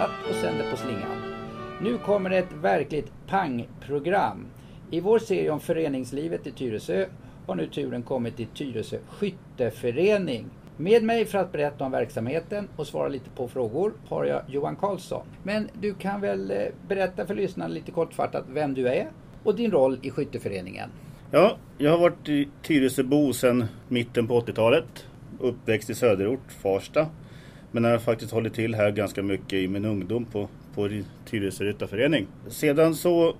satt och sänder på slingan. Nu kommer ett verkligt pangprogram. I vår serie om föreningslivet i Tyresö har nu turen kommit till Tyresö skytteförening. Med mig för att berätta om verksamheten och svara lite på frågor har jag Johan Karlsson. Men du kan väl berätta för lyssnarna lite kortfattat vem du är och din roll i skytteföreningen. Ja, jag har varit i Tyresöbo sedan mitten på 80-talet. Uppväxt i söderort, Farsta. Men jag har faktiskt hållit till här ganska mycket i min ungdom på Tyresö ryttarförening. Sedan så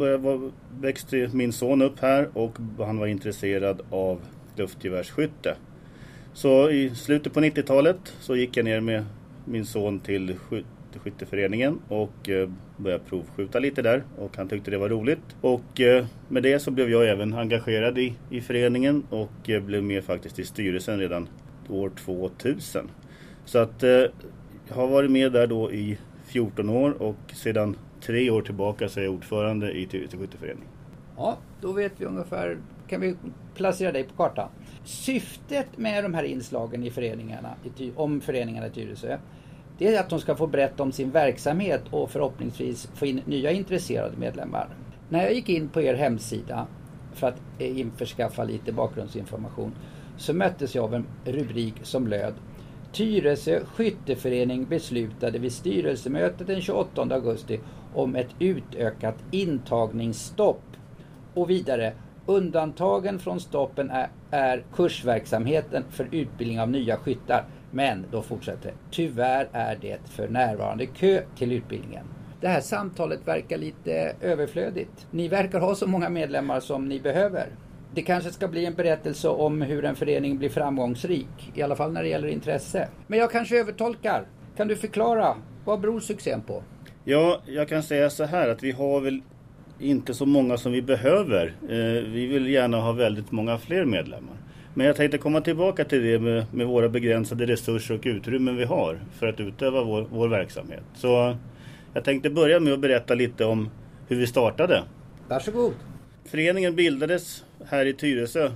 växte min son upp här och han var intresserad av luftgevärsskytte. Så i slutet på 90-talet så gick jag ner med min son till skytteföreningen och började provskjuta lite där och han tyckte det var roligt. Och med det så blev jag även engagerad i föreningen och blev med faktiskt i styrelsen redan år 2000. Så att jag har varit med där då i 14 år och sedan 3 år tillbaka så är jag ordförande i Tyresö skytteförening. Ja, då vet vi ungefär, kan vi placera dig på kartan. Syftet med de här inslagen i föreningarna, om föreningarna i Tyresö, det är att de ska få berätta om sin verksamhet och förhoppningsvis få in nya intresserade medlemmar. När jag gick in på er hemsida för att införskaffa lite bakgrundsinformation så möttes jag av en rubrik som löd: Tyresö skytteförening beslutade vid styrelsemötet den 28 augusti om ett utökat intagningsstopp. Och vidare, undantagen från stoppen är kursverksamheten för utbildning av nya skyttar. Men då fortsätter, tyvärr är det för närvarande kö till utbildningen. Det här samtalet verkar lite överflödigt. Ni verkar ha så många medlemmar som ni behöver. Det kanske ska bli en berättelse om hur en förening blir framgångsrik. I alla fall när det gäller intresse. Men jag kanske övertolkar. Kan du förklara, vad beror succén på? Ja, jag kan säga så här att vi har väl inte så många som vi behöver. Vi vill gärna ha väldigt många fler medlemmar. Men jag tänkte komma tillbaka till det med våra begränsade resurser och utrymmen vi har för att utöva vår verksamhet. Så jag tänkte börja med att berätta lite om hur vi startade. Varsågod. Föreningen bildades här i Tyresö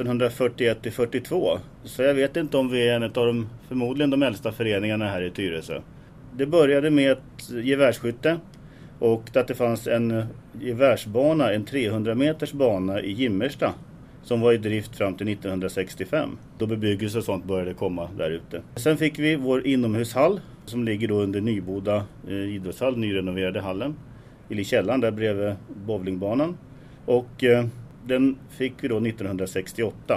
1941-42. Så jag vet inte om vi är en av förmodligen de äldsta föreningarna här i Tyresö. Det började med ett gevärsskytte och att det fanns en gevärsbana, en 300 meters bana i Gimmersta som var i drift fram till 1965. Då bebyggelse och sånt började komma där ute. Sen fick vi vår inomhushall som ligger då under Nyboda idrottshall, nyrenoverade hallen. I källaren där bredvid bowlingbanan. Och den fick vi då 1968.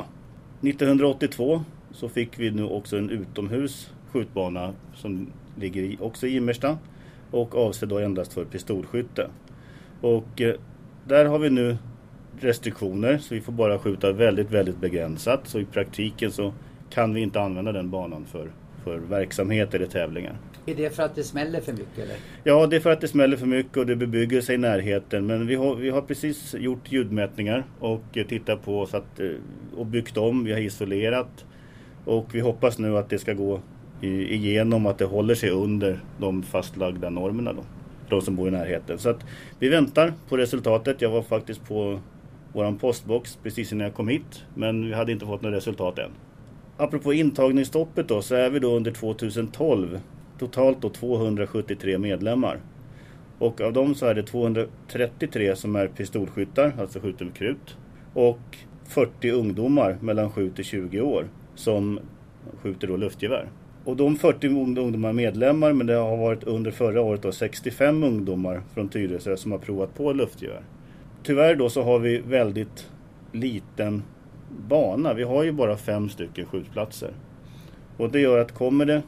1982 så fick vi nu också en utomhus skjutbana som ligger också i Gimmersta och avsedd då endast för pistolskytte. Och där har vi nu restriktioner så vi får bara skjuta väldigt, väldigt begränsat. Så i praktiken så kan vi inte använda den banan för verksamhet eller tävlingar. Är det för att det smäller för mycket eller? Ja, det är för att det smäller för mycket och det bebygger sig i närheten. Men vi har precis gjort ljudmätningar och tittat på så att, och byggt om. Vi har isolerat och vi hoppas nu att det ska gå igenom att det håller sig under de fastlagda normerna då. De som bor i närheten. Så att vi väntar på resultatet. Jag var faktiskt på våran postbox precis innan jag kom hit. Men vi hade inte fått något resultat än. Apropå intagningsstoppet då så är vi då under 2012 totalt då 273 medlemmar. Och av dem så är det 233 som är pistolskyttar, alltså skjuter med krut. Och 40 ungdomar mellan 7 till 20 år som skjuter då luftgevär. Och de 40 ungdomar är medlemmar, men det har varit under förra året då 65 ungdomar från Tyresö som har provat på luftgevär. Tyvärr då så har vi väldigt liten bana. Vi har ju bara 5 stycken skjutplatser. Och det gör att kommer det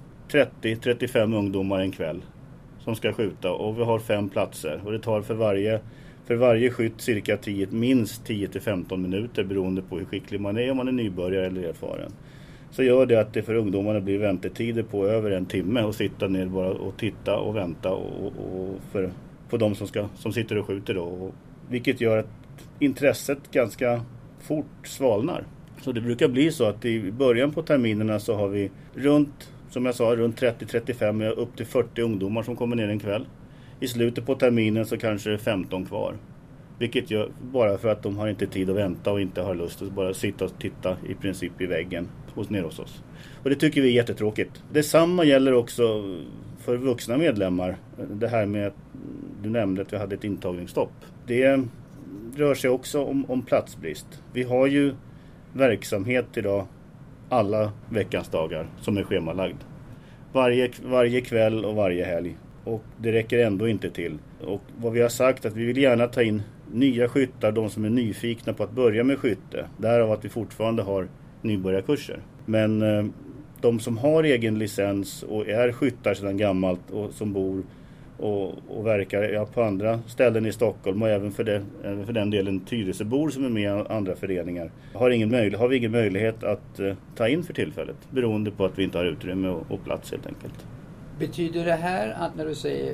30-35 ungdomar en kväll som ska skjuta och vi har 5 platser. Och det tar för varje skytt cirka minst 10-15 minuter beroende på hur skicklig man är, om man är nybörjare eller erfaren. Så gör det att det för ungdomarna blir väntetider på över 1 timme och sitta ner bara och titta och vänta och på de som sitter och skjuter då. Och, vilket gör att intresset ganska fort svalnar. Så det brukar bli så att i början på terminerna så har vi runt 30-35 upp till 40 ungdomar som kommer ner en kväll. I slutet på terminen så kanske det är 15 kvar. Vilket gör bara för att de har inte tid att vänta och inte har lust att bara sitta och titta i princip i väggen nere hos oss. Och det tycker vi är jättetråkigt. Detsamma gäller också för vuxna medlemmar, det här med att du nämnde att vi hade ett intagningsstopp. Det rör sig också om platsbrist. Vi har ju verksamhet idag alla veckans dagar som är schemalagd. Varje kväll och varje helg. Och det räcker ändå inte till. Och vad vi har sagt att vi vill gärna ta in nya skyttar, de som är nyfikna på att börja med skytte. Därav att vi fortfarande har nybörjarkurser. Men de som har egen licens och är skyttar sedan gammalt och som bor och verkar på andra ställen i Stockholm och även för den delen Tyresöbor som är med i andra föreningar har vi ingen möjlighet att ta in för tillfället beroende på att vi inte har utrymme och plats helt enkelt. Betyder det här att när du säger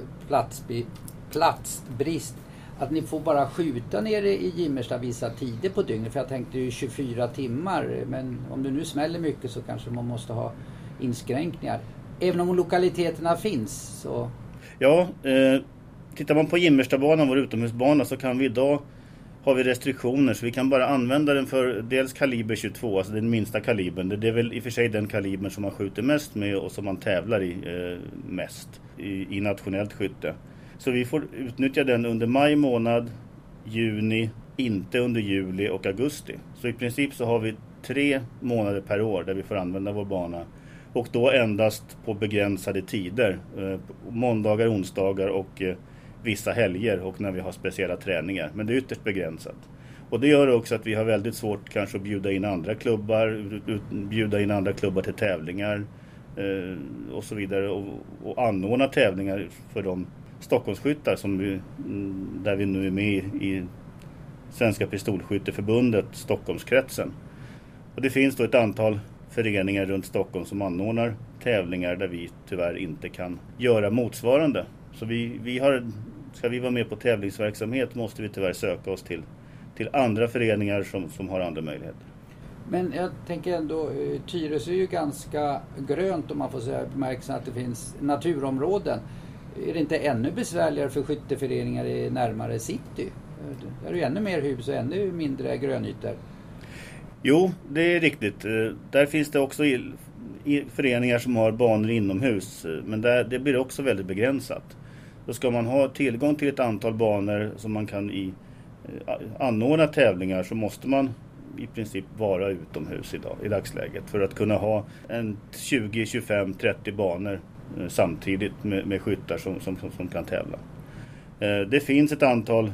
platsbrist att ni får bara skjuta nere i Gimmersta vissa tider på dygnet? För jag tänkte ju 24 timmar, men om det nu smäller mycket så kanske man måste ha inskränkningar. Även om lokaliteterna finns så... Ja, tittar man på Gimmerstabanan, vår utomhusbana, så kan vi idag har vi restriktioner så vi kan bara använda den för dels kaliber 22, alltså den minsta kalibern. Det är väl i och för sig den kalibern som man skjuter mest med och som man tävlar i mest i nationellt skytte. Så vi får utnyttja den under maj månad, juni, inte under juli och augusti. Så i princip så har vi 3 månader per år där vi får använda vår bana. Och då endast på begränsade tider. Måndagar, onsdagar och vissa helger och när vi har speciella träningar. Men det är ytterst begränsat. Och det gör också att vi har väldigt svårt kanske att bjuda in andra klubbar till tävlingar och så vidare. Och anordna tävlingar för de Stockholmsskyttar där vi nu är med i Svenska Pistolskytteförbundet, Stockholmskretsen. Och det finns då ett antal föreningar runt Stockholm som anordnar tävlingar där vi tyvärr inte kan göra motsvarande. Så ska vi vara med på tävlingsverksamhet måste vi tyvärr söka oss till andra föreningar som har andra möjligheter. Men jag tänker ändå, Tyresö är ju ganska grönt om man får säga, bemärkelsen att det finns naturområden. Är det inte ännu besvärligare för skytteföreningar i närmare city? Där är ju ännu mer hus och ännu mindre grönytor. Jo, det är riktigt. Där finns det också föreningar som har banor inomhus. Men det blir också väldigt begränsat. Då ska man ha tillgång till ett antal banor som man kan anordna tävlingar, så måste man i princip vara utomhus i dagsläget. För att kunna ha 20, 25, 30 banor samtidigt med skyttar som kan tävla. Det finns ett antal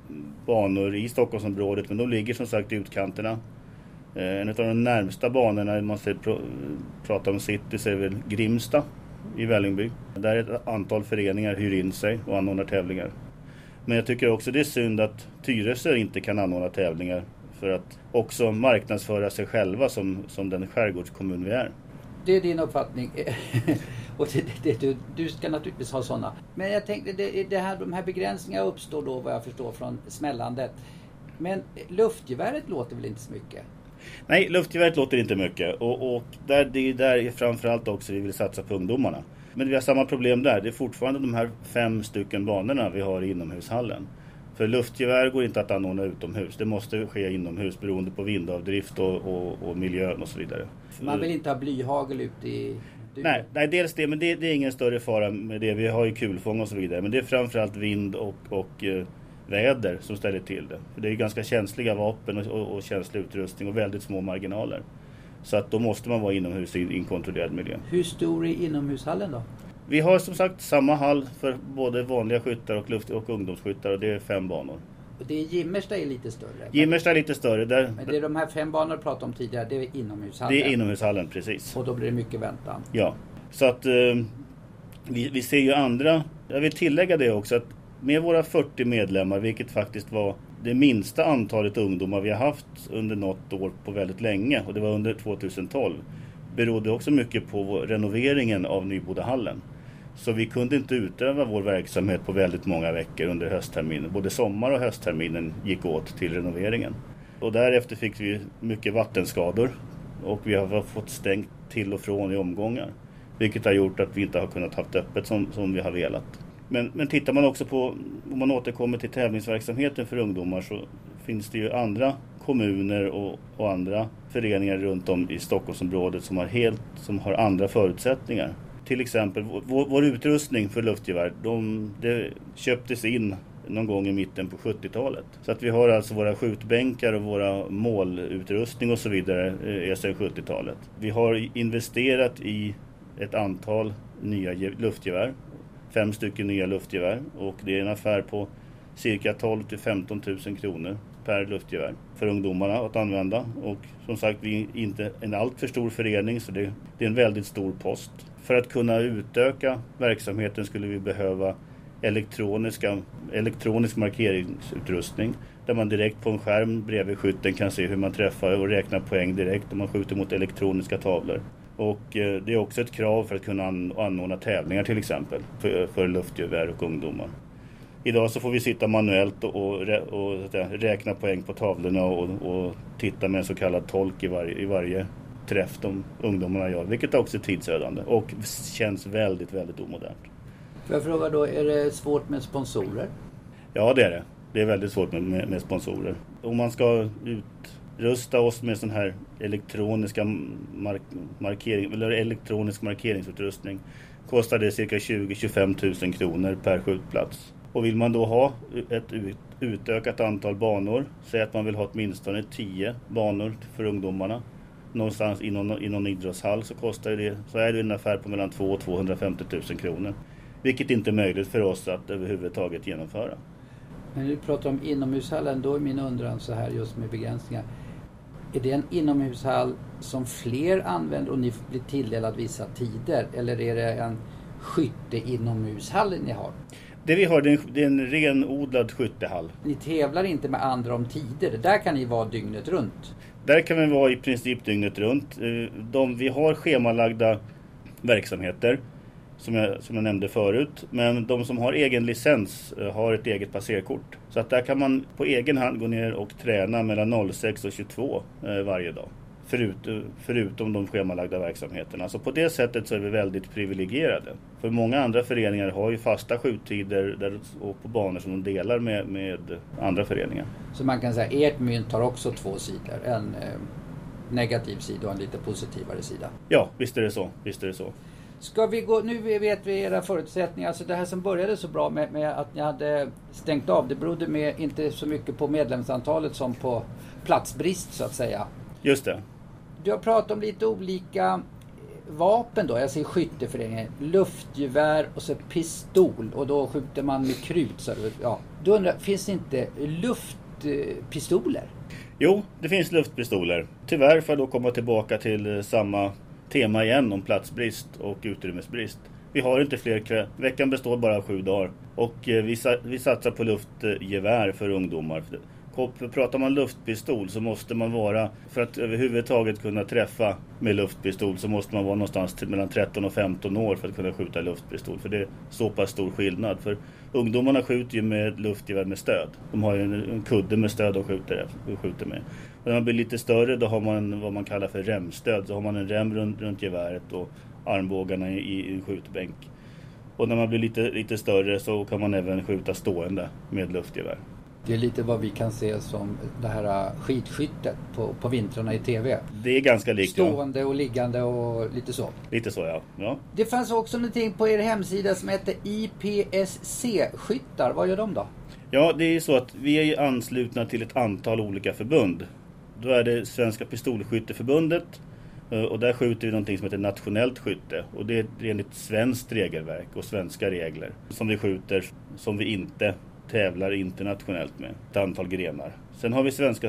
banor i Stockholmsområdet, men de ligger som sagt i utkanterna. En av de närmsta banorna, man pratar om city, så är väl Grimsta i Vällingby. Där ett antal föreningar hyr in sig och anordnar tävlingar. Men jag tycker också det är synd att Tyresö inte kan anordna tävlingar för att också marknadsföra sig själva som den skärgårdskommun vi är. Det är din uppfattning. Och du ska naturligtvis ha sådana. Men jag tänkte, de här begränsningarna uppstår då vad jag förstår från smällandet. Men luftgeväret låter väl inte så mycket? Nej, luftgeväret låter inte mycket. Och det är där framförallt också vi vill satsa på ungdomarna. Men vi har samma problem där. Det är fortfarande de här 5 stycken banorna vi har i inomhushallen. För luftgevär går inte att anordna utomhus. Det måste ske inomhus beroende på vindavdrift och miljön och så vidare. Man vill inte ha blyhagel ute i... Nej, dels det, men det är ingen större fara med det. Vi har ju kulfång och så vidare. Men det är framförallt vind och väder som ställer till det. För det är ganska känsliga vapen och känslig utrustning och väldigt små marginaler. Så att då måste man vara inomhus i en kontrollerad miljö. Hur stor är inomhushallen då? Vi har som sagt samma hall för både vanliga skyttar och ungdomsskyttar, och det är 5 banor. Och det är Gimmersta är lite större? Gimmersta är lite större. Men det är de här 5 banorna du pratade om tidigare, det är inomhushallen? Det är inomhushallen, precis. Och då blir det mycket väntan? Ja, så att vi ser ju andra. Jag vill tillägga det också att med våra 40 medlemmar, vilket faktiskt var det minsta antalet ungdomar vi har haft under något år på väldigt länge, och det var under 2012, berodde också mycket på renoveringen av Nybodahallen. Så vi kunde inte utöva vår verksamhet på väldigt många veckor under höstterminen. Både sommar- och höstterminen gick åt till renoveringen. Och därefter fick vi mycket vattenskador och vi har fått stängt till och från i omgångar. Vilket har gjort att vi inte har kunnat haft öppet som vi har velat. Men tittar man också på, om man återkommer till tävlingsverksamheten för ungdomar, så finns det ju andra kommuner och andra föreningar runt om i Stockholmsområdet som har andra förutsättningar. till exempel vår utrustning för luftgevär, det köptes in någon gång i mitten på 70-talet. Så att vi har alltså våra skjutbänkar och våra målutrustning och så vidare är sedan 70-talet. Vi har investerat i ett antal nya luftgevär, 5 stycken nya luftgevär, och det är en affär på cirka 12 till 15 000 kronor per luftgevär för ungdomarna att använda. Och som sagt, vi är inte en allt för stor förening, så det är en väldigt stor post. För att kunna utöka verksamheten skulle vi behöva elektronisk markeringsutrustning där man direkt på en skärm bredvid skytten kan se hur man träffar och räknar poäng direkt om man skjuter mot elektroniska tavlor. Och det är också ett krav för att kunna anordna tävlingar till exempel för luftgevär och ungdomar. Idag så får vi sitta manuellt och räkna poäng på tavlorna och titta med en så kallad tolk i varje träff de ungdomarna gör, vilket också är tidsödande och känns väldigt, väldigt omodernt. Får jag fråga då, är det svårt med sponsorer? Ja, det är det. Det är väldigt svårt med sponsorer. Om man ska utrusta oss med sån här elektronisk markeringsutrustning kostar det cirka 20-25 000 kronor per skjutplats. Och vill man då ha ett utökat antal banor, säg att man vill ha åtminstone 10 banor för ungdomarna någonstans i någon idrottshall, så är det en affär på mellan 200 och 250 000 kronor. Vilket inte är möjligt för oss att överhuvudtaget genomföra. Men du pratar om inomhushallen, då är min undran så här just med begränsningar. Är det en inomhushall som fler använder och ni blir tilldelad vissa tider? Eller är det en skytte inomhushall ni har? Det vi har, det är en renodlad skyttehall. Ni tävlar inte med andra om tider. Där kan ni vara dygnet runt. Där kan vi vara i princip dygnet runt. Vi har schemalagda verksamheter som jag nämnde förut. Men de som har egen licens har ett eget passerkort. Så att där kan man på egen hand gå ner och träna mellan 06 och 22 varje dag. Förutom de schemalagda verksamheterna. Så på det sättet så är vi väldigt privilegierade. För många andra föreningar har ju fasta skjuttider och på banor som de delar med andra föreningar. Så man kan säga att ert mynt har också 2 sidor. En negativ sida och en lite positivare sida. Ja, visst är det så. Ska vi gå, nu vet vi era förutsättningar. Alltså det här som började så bra med att ni hade stängt av, det berodde med inte så mycket på medlemsantalet som på platsbrist så att säga. Just det. Du har pratat om lite olika vapen då. Jag ser skytteföreningen, luftgevär och så pistol. Och då skjuter man med krut. Så ja. Då undrar, finns det inte luftpistoler? Jo, det finns luftpistoler. Tyvärr får jag då komma tillbaka till samma tema igen om platsbrist och utrymmesbrist. Vi har inte fler veckan består bara av 7 dagar. Och vi satsar på luftgevär för ungdomar. Pratar man luftpistol så måste man vara, för att överhuvudtaget kunna träffa med luftpistol så måste man vara någonstans mellan 13 och 15 år för att kunna skjuta luftpistol. För det är så pass stor skillnad. För ungdomarna skjuter ju med luftgevär med stöd. De har ju en kudde med stöd och skjuter med. Och när man blir lite större då har man vad man kallar för remstöd. Så har man en rem runt geväret och armbågarna i en skjutbänk. Och när man blir lite större så kan man även skjuta stående med luftgevär. Det är lite vad vi kan se som det här skidskyttet på vintrarna i tv. Det är ganska likt. Stående och liggande och lite så. Lite så, ja. Det fanns också någonting på er hemsida som heter IPSC-skyttar. Vad gör de då? Ja, det är så att vi är anslutna till ett antal olika förbund. Då är det Svenska Pistolskytteförbundet. Och där skjuter vi någonting som heter nationellt skytte. Och det är enligt svenskt regelverk och svenska regler som vi skjuter, som vi inte tävlar internationellt med ett antal grenar. Sen har vi Svenska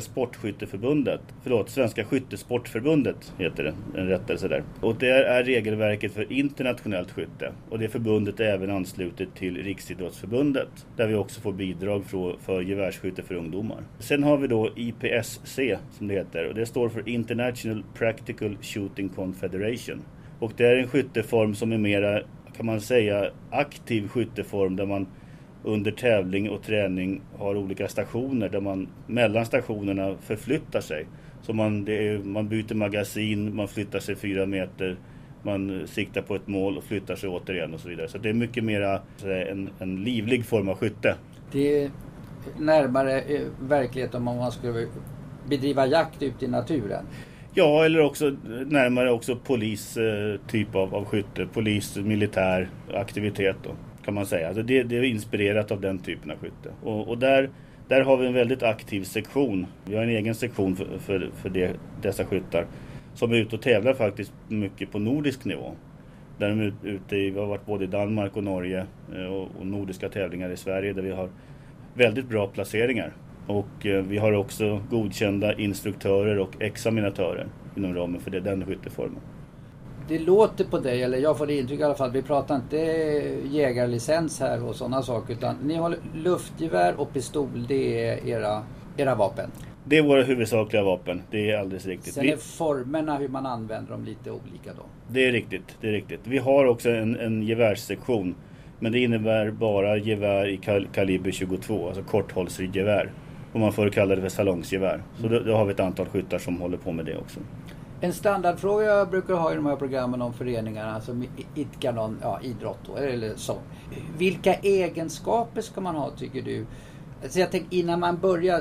Skyttesportförbundet heter det, en rättelse där. Och det är regelverket för internationellt skytte. Och det förbundet är även anslutet till Riksidrottsförbundet, där vi också får bidrag för gevärsskytte för ungdomar. Sen har vi då IPSC som det heter, och det står för International Practical Shooting Confederation. Och det är en skytteform som är mera, kan man säga, aktiv skytteform där man under tävling och träning har olika stationer där man mellan stationerna förflyttar sig. Så man byter magasin, man flyttar sig 4 meter, man siktar på ett mål och flyttar sig återigen och så vidare. Så det är mycket mera en livlig form av skytte. Det är närmare verkligheten om man skulle bedriva jakt ute i naturen. Ja, eller också närmare också polis typ av skytte. Polis, militär aktivitet då, kan man säga. Alltså det är inspirerat av den typen av skytte. Och där har vi en väldigt aktiv sektion. Vi har en egen sektion för dessa skyttar som är ute och tävlar faktiskt mycket på nordisk nivå. Där de är ute vi har varit både i Danmark och Norge och nordiska tävlingar i Sverige där vi har väldigt bra placeringar. Och vi har också godkända instruktörer och examinatörer inom ramen för den skytteformen. Det låter på dig, eller jag får det intryck i alla fall, vi pratar inte jägarlicens här och sådana saker, utan ni har luftgevär och pistol, det är era vapen. Det är våra huvudsakliga vapen, det är alldeles riktigt. Sen är formerna hur man använder dem lite olika då. Det är riktigt. Vi har också en gevärssektion, men det innebär bara gevär i kaliber 22, alltså korthållsgevär. Och man får kalla det för salongsgevär. Så då har vi ett antal skyttar som håller på med det också. En standardfråga jag brukar ha i de här programmen om föreningarna som idkar någon idrott då, eller så. Vilka egenskaper ska man ha, tycker du? Alltså jag tänker innan man börjar,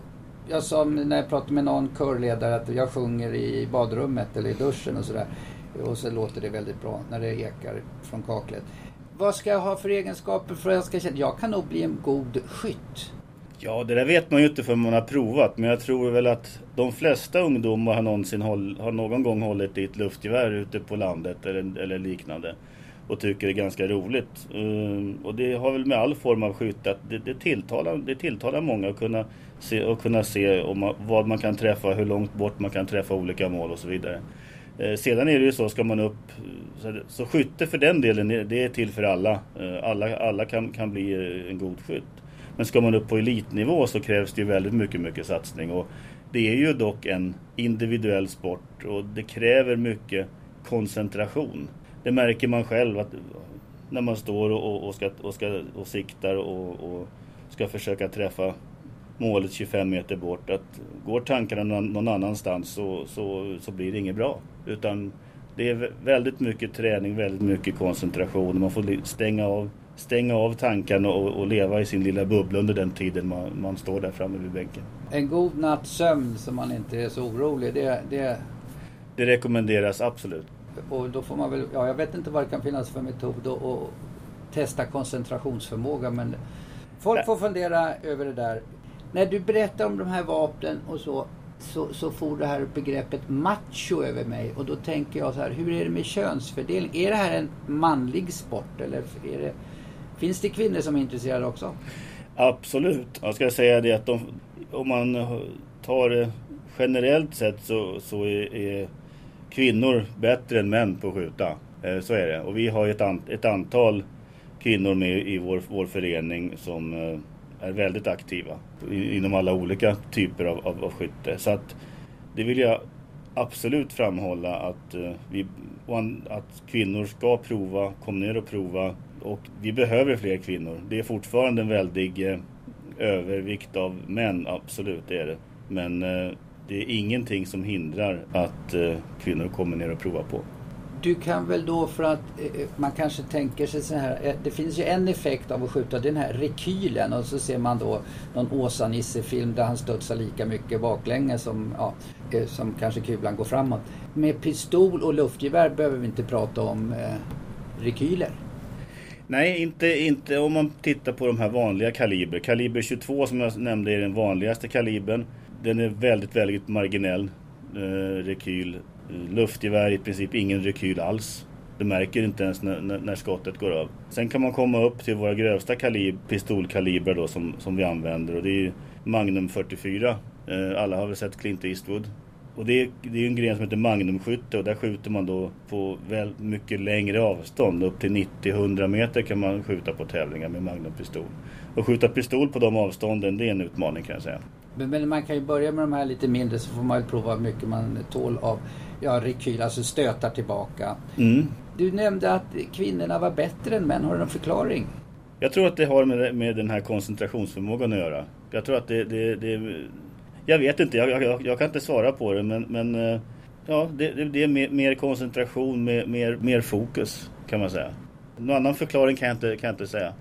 jag sa när jag pratade med någon körledare att jag sjunger i badrummet eller i duschen och sådär. Och så låter det väldigt bra när det ekar från kaklet. Vad ska jag ha för egenskaper för att jag ska känna jag kan nog bli en god skytt? Ja, det där vet man ju inte för man har provat. Men jag tror väl att de flesta ungdomar har någon gång hållit i ett luftgevär ute på landet eller liknande. Och tycker det är ganska roligt. Och det har väl med all form av skytt att det tilltalar många att kunna se vad man kan träffa, hur långt bort man kan träffa olika mål och så vidare. Sedan är det ju så, ska man upp så skytte för den delen, det är till för alla. Alla kan bli en god skytt. Men ska man upp på elitnivå så krävs det ju väldigt mycket satsning. Och det är ju dock en individuell sport och det kräver mycket koncentration. Det märker man själv att när man står och siktar och ska försöka träffa målet 25 meter bort, att går tankarna någon annanstans så blir det inget bra. Utan det är väldigt mycket träning, väldigt mycket koncentration. Man får stänga av tankarna och leva i sin lilla bubbla under den tiden man står där framme vid bänken. En god natts sömn så man inte är så orolig, det rekommenderas absolut. Och då får man väl, jag vet inte vad det kan finnas för metod att testa koncentrationsförmåga, men folk får fundera över det där. När du berättar om de här vapnen och så får det här begreppet macho över mig, och då tänker jag så här, hur är det med könsfördelning? Är det här en manlig sport eller finns det kvinnor som är intresserade också? Absolut. Jag ska säga det att om man tar det generellt sett så är kvinnor bättre än män på att skjuta. Så är det. Och vi har ett antal kvinnor med i vår förening som är väldigt aktiva inom alla olika typer av skytte. Så att det vill jag absolut framhålla att kvinnor ska prova, kom ner och prova, och vi behöver fler kvinnor. Det är fortfarande en väldig övervikt av män, absolut det är det. Men det är ingenting som hindrar att kvinnor kommer ner och provar på. Du kan väl då, för att man kanske tänker sig så här, det finns ju en effekt av att skjuta, den här rekylen, och så ser man då någon Åsa-Nisse-film där han studsar lika mycket baklänges som kanske kulan går framåt. Med pistol och luftgevär behöver vi inte prata om rekyler. Nej, inte om man tittar på de här vanliga kaliber. Kaliber 22 som jag nämnde är den vanligaste kalibern. Den är väldigt, väldigt marginell rekyl. Luftgevär i princip ingen rekyl alls. Det märker inte ens när skottet går av. Sen kan man komma upp till våra grövsta pistolkalibrar då som vi använder. Och det är Magnum 44. Alla har väl sett Clint Eastwood. Och det är en gren som heter magnumskytte, och där skjuter man då på väldigt mycket längre avstånd. Upp till 90-100 meter kan man skjuta på tävlingar med magnumpistol. Och skjuta pistol på de avstånden, det är en utmaning kan jag säga. Men man kan ju börja med de här lite mindre, så får man ju prova hur mycket man tål av rekyl, alltså stötar tillbaka. Mm. Du nämnde att kvinnorna var bättre än män, har du någon förklaring? Jag tror att det har med den här koncentrationsförmågan att göra. Jag tror att det jag vet inte, jag kan inte svara på det, men det är mer koncentration, mer fokus kan man säga. Någon annan förklaring kan jag inte säga.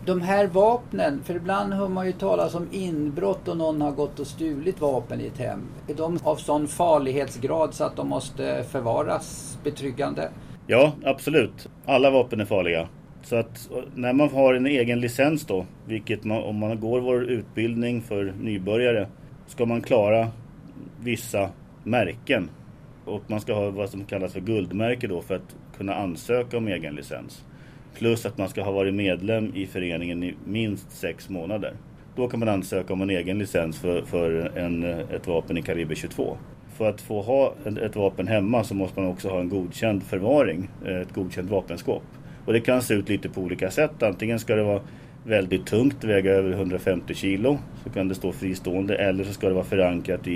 De här vapnen, för ibland hör man ju talas om inbrott och någon har gått och stulit vapen i ett hem. Är de av sån farlighetsgrad så att de måste förvaras betryggande? Ja, absolut. Alla vapen är farliga. Så att när man har en egen licens då, om man går vår utbildning för nybörjare, ska man klara vissa märken. Och man ska ha vad som kallas för guldmärke då för att kunna ansöka om egen licens. Plus att man ska ha varit medlem i föreningen i minst 6 månader. Då kan man ansöka om en egen licens för ett vapen i kaliber 22. För att få ha ett vapen hemma så måste man också ha en godkänd förvaring, ett godkänt vapenskåp. Och det kan se ut lite på olika sätt. Antingen ska det vara väldigt tungt, väga över 150 kilo, så kan det stå fristående. Eller så ska det vara förankrat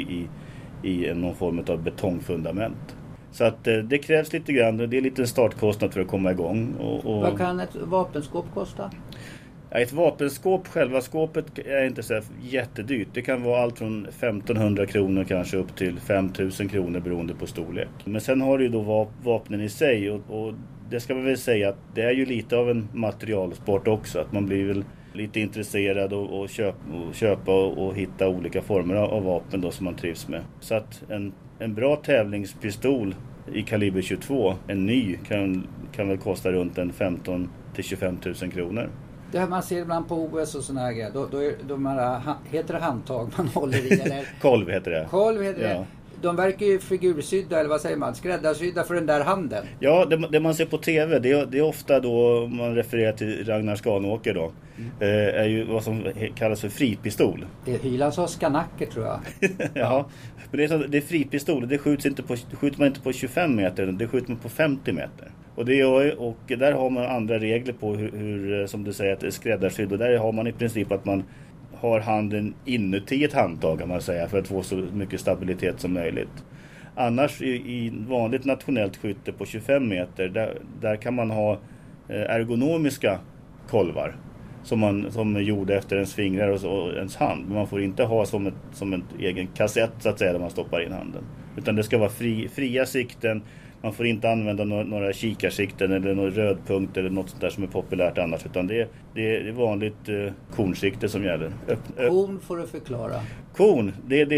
i någon form av betongfundament. Så att det krävs lite grann, det är lite en startkostnad för att komma igång. Vad kan ett vapenskåp kosta? Ja, ett vapenskåp, själva skåpet är inte så jättedyrt. Det kan vara allt från 1500 kronor kanske upp till 5000 kronor beroende på storlek. Men sen har du ju då vapnen i sig och det ska man väl säga att det är ju lite av en materialsport också. Att man blir väl lite intresserad och köpa och hitta olika former av vapen då som man trivs med. Så att en bra tävlingspistol i kaliber 22, en ny, kan väl kosta runt 15 till 25 000 kronor. Det här man ser ibland på OS och såna här grejer, då är de här, heter det handtag man håller i eller? Kolv heter det. Kolv heter det. Ja. De verkar ju figursydda, eller vad säger man, skräddarsydda för den där handen. Ja, det man ser på tv, det är ofta då man refererar till Ragnar Skanåker då. Är ju vad som kallas för fripistol. Det är Hylands och Skanacker tror jag. Ja, men det är fripistol. Det skjuter man inte på 25 meter, det skjuter man på 50 meter. Och där har man andra regler på hur som du säger, att det är skräddarskydd. Och där har man i princip att man har handen inuti ett handtag kan man säga, för att få så mycket stabilitet som möjligt. Annars i vanligt nationellt skytte på 25 meter där kan man ha ergonomiska kolvar som är gjorda efter ens fingrar och ens hand. Men man får inte ha som en egen kassett så att säga där man stoppar in handen. Utan det ska vara fria sikten. Man får inte använda några kikarsikten eller någon rödpunkt eller något sånt där som är populärt annars. Utan det är vanligt kornsikte som gäller. Korn får du förklara. Korn,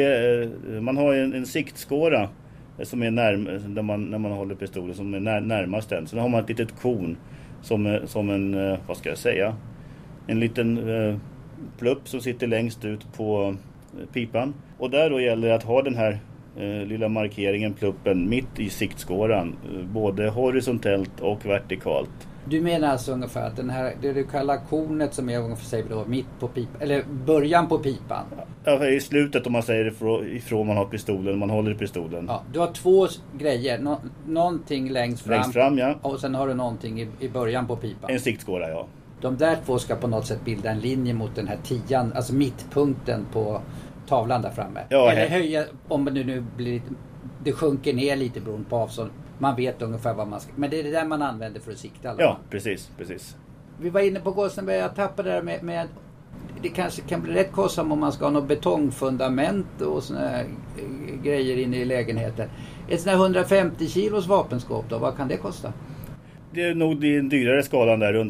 man har en siktskåra som är när man håller pistolen som är närmast den. Sen har man ett litet korn som en, vad ska jag säga, en liten plupp som sitter längst ut på pipan. Och där då gäller det att ha den här lilla markeringen, pluppen, mitt i siktskåran, både horisontellt och vertikalt. Du menar alltså ungefär att det du kallar kornet som är ungefär säger då, mitt på pipan, eller början på pipan? Ja, i slutet om man säger ifrån man har pistolen, man håller i pistolen. Ja, du har två grejer, någonting längst fram ja. Och sen har du någonting i början på pipan. En siktskåra, ja. De där två ska på något sätt bilda en linje mot den här 10, alltså mittpunkten på tavlan där framme. Ja, eller höja, om det nu blir det sjunker ner lite beroende på avstånd. Man vet ungefär vad man ska. Men det är det där man använder för att sikta. Ja, precis. Vi var inne på Gåsenberg, jag tappade det där med det kanske kan bli rätt kostsamt om man ska ha något betongfundament och såna här grejer inne i lägenheten. Ett sån här 150 kilos vapenskåp då, vad kan det kosta? Det är nog en dyrare skalan där,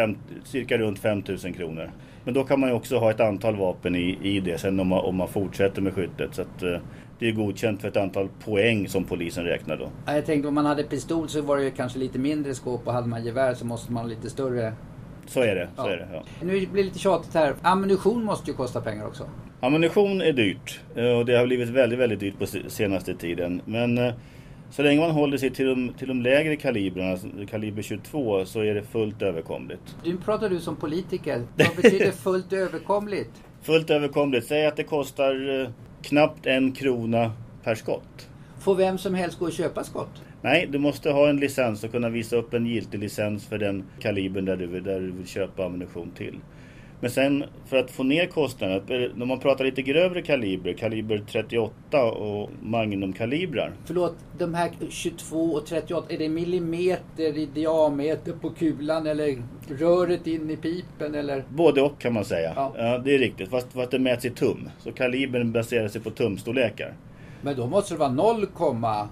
cirka runt 5 000 kronor. Men då kan man ju också ha ett antal vapen i det sen om man fortsätter med skyttet. Så att det är godkänt för ett antal poäng som polisen räknar då. Jag tänkte om man hade pistol så var det kanske lite mindre skåp och hade man gevär så måste man ha lite större. Så är det. Ja. Nu blir det lite tjatigt här. Ammunition måste ju kosta pengar också. Ammunition är dyrt och det har blivit väldigt, väldigt dyrt på senaste tiden. Men så länge man håller sig till de lägre kalibrarna, kaliber 22, så är det fullt överkomligt. Nu pratar du som politiker. Vad betyder fullt överkomligt? Fullt överkomligt. Säg att det kostar knappt 1 krona per skott. Får vem som helst gå och köpa skott? Nej, du måste ha en licens och kunna visa upp en giltig licens för den kalibern där du vill köpa ammunition till. Men sen för att få ner kostnaden, när man pratar lite grövre kaliber 38 och magnumkalibrar. Förlåt, de här 22 och 38, är det millimeter i diameter på kulan eller röret in i pipen? Eller? Både och kan man säga. Ja, det är riktigt, fast det mäts i tum. Så kalibern baserar sig på tumstorlekar. Men då måste det vara 0,22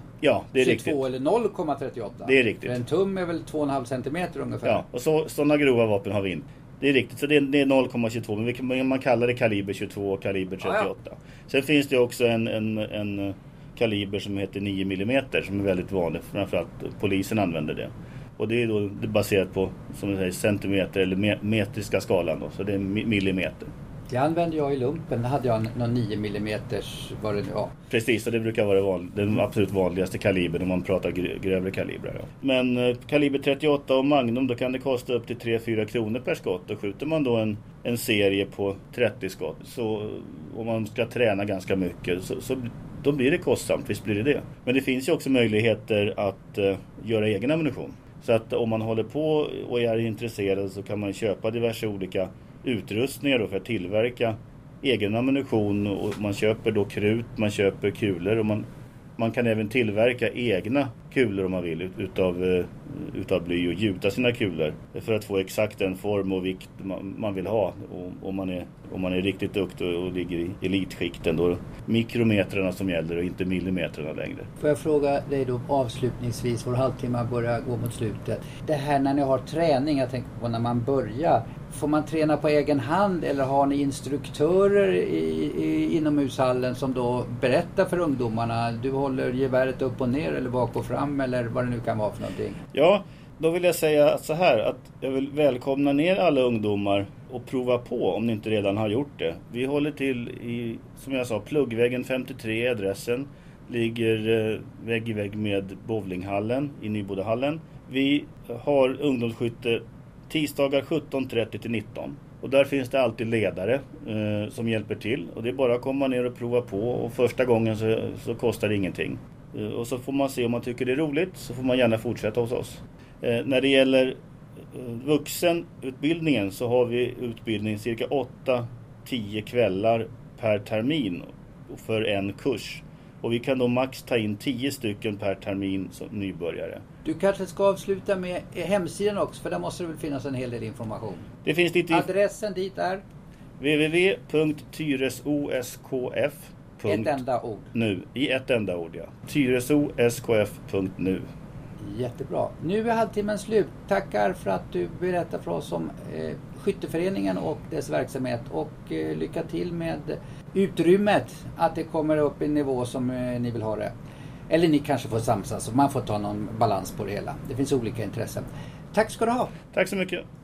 eller 0,38. Det är riktigt. En tum är väl 2,5 centimeter ungefär. Ja, och sådana grova vapen har vi inte. Det är riktigt, så det är 0,22, men man kallar det kaliber 22 och kaliber 38. Ja. Sen finns det också en kaliber som heter 9 mm som är väldigt vanlig, framförallt polisen använder det. Och det är då baserat på, som jag säger, centimeter eller metriska skalan då, så det är millimeter. Det använde jag i lumpen, då hade jag någon 9 mm vad det nu var. Precis, och det brukar vara den absolut vanligaste kalibern om man pratar grövre kalibrar. Ja. Men kaliber 38 och Magnum, då kan det kosta upp till 3-4 kronor per skott. Och skjuter man då en serie på 30 skott, så om man ska träna ganska mycket, så då blir det kostsamt, visst blir det. Men det finns ju också möjligheter att göra egen ammunition. Så att om man håller på och är intresserad så kan man köpa diverse olika utrustningar då för att tillverka egen ammunition, och man köper då krut, man köper kulor, och man kan även tillverka egna kulor om man vill utav bly och gjuta sina kulor för att få exakt den form och vikt man vill ha. Och om man är riktigt duktig och ligger i elitskikten, då är det mikrometrarna som gäller och inte millimetrarna längre. Får jag fråga dig då avslutningsvis, vår halvtimme börjar gå mot slutet. Det här när ni har träning, jag tänker på när man börjar, får man träna på egen hand eller har ni instruktörer i inomhushallen som då berättar för ungdomarna, du håller geväret upp och ner eller bak och fram eller vad det nu kan vara för någonting? Ja, då vill jag säga så här, att jag vill välkomna ner alla ungdomar och prova på om ni inte redan har gjort det. Vi håller till i, som jag sa, Pluggvägen 53, adressen ligger vägg i vägg med bowlinghallen i Nybodahallen. Vi har ungdomsskytte tisdagar 17:30 till 19. Och där finns det alltid ledare som hjälper till. Och det är bara att komma ner och prova på. Och första gången så kostar det ingenting. Och så får man se om man tycker det är roligt, så får man gärna fortsätta hos oss. När det gäller vuxenutbildningen så har vi utbildning cirka 8-10 kvällar per termin för en kurs. Och vi kan då max ta in 10 stycken per termin som nybörjare. Du kanske ska avsluta med hemsidan också, för där måste det väl finnas en hel del information. Det finns lite adressen dit är www.tyresoskf. Ett enda ord. Nu, i ett enda ord, ja. tyresoskf.nu. Jättebra. Nu är halvtimmen slut. Tackar för att du berättar för oss om skytteföreningen och dess verksamhet. Och lycka till med utrymmet, att det kommer upp i en nivå som ni vill ha det. Eller ni kanske får samsas, så man får ta någon balans på det hela. Det finns olika intressen. Tack ska du ha. Tack så mycket.